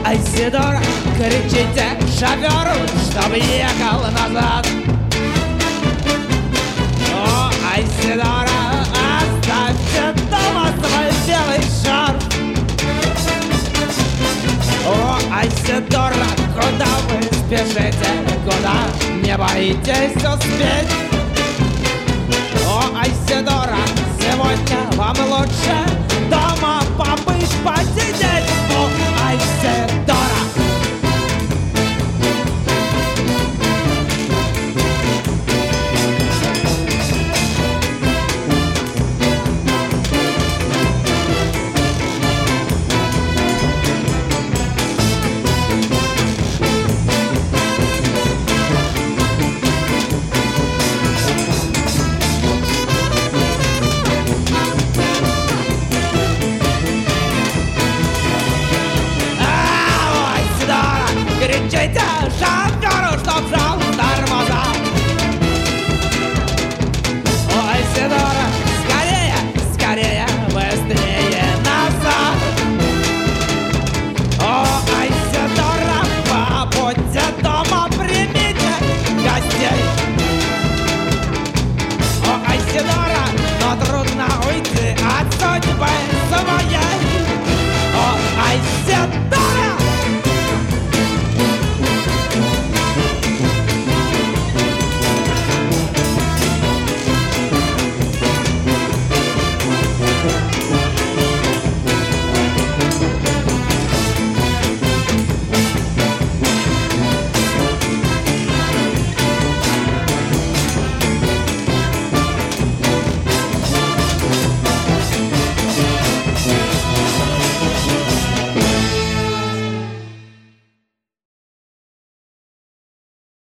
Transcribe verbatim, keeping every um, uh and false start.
Айседора, кричите шоферу, чтобы ехал назад. О, Айседора, оставьте дома свой белый шарф. О, Айседора, куда вы спешите, куда не боитесь успеть? О, Айседора, сегодня вам лучше дома побыть, посидеть. О, Айседора. Кричите, жар!